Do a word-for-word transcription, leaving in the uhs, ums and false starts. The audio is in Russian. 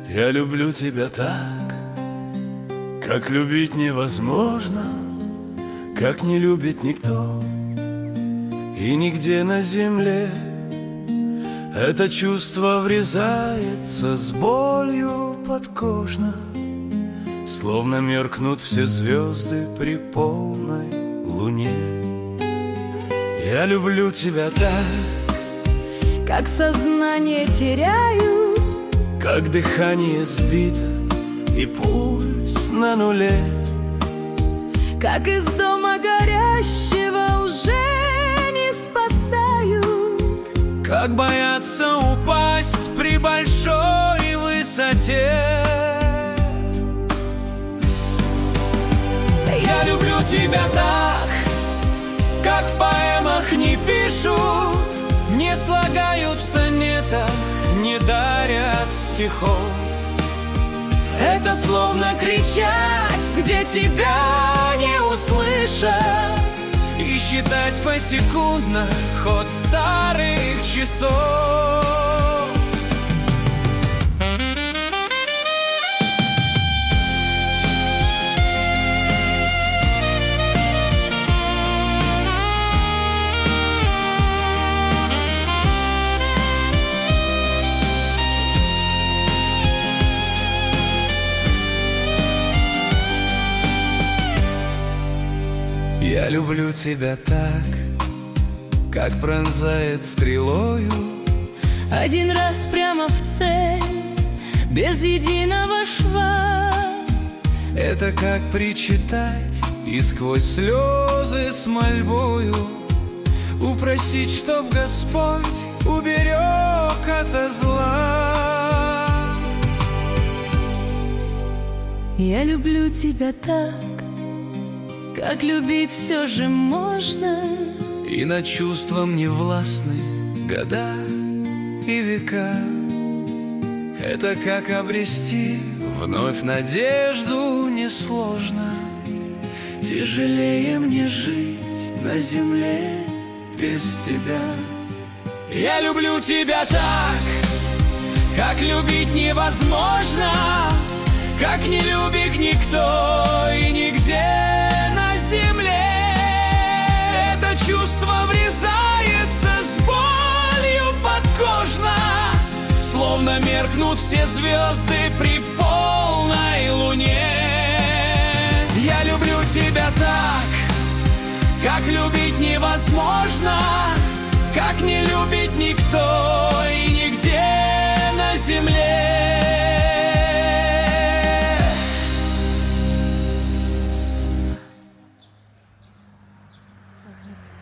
Я люблю тебя так, как любить невозможно, как не любит никто и нигде на земле. Это чувство врезается с болью подкожно, словно меркнут все звезды при полной луне. Я люблю тебя так, как сознание теряю, как дыхание сбито и пульс на нуле, как из дома горящего уже не спасают, как боятся упасть при большой высоте. Я люблю тебя так, как в поэмах не пишут, не слагают в сонетах, не дарят стихов. Это словно кричать, где тебя не услышат, и считать посекундно ход старых часов. Я люблю тебя так, как пронзает стрелою один раз прямо в цель, без единого шва. Это как причитать и сквозь слезы с мольбою упросить, чтоб Господь уберег ото зла. Я люблю тебя так, как любить все же можно, и над чувством не властны года и века. Это как обрести вновь надежду несложно. Тяжелее мне жить на земле без тебя. Я люблю тебя так, как любить невозможно, как не любит никто и нигде на земле. Это чувство врезается с болью подкожно, словно меркнут все звезды при полной луне. Я люблю тебя так, как любить невозможно, как не любит никто и нигде на земле. Пахнет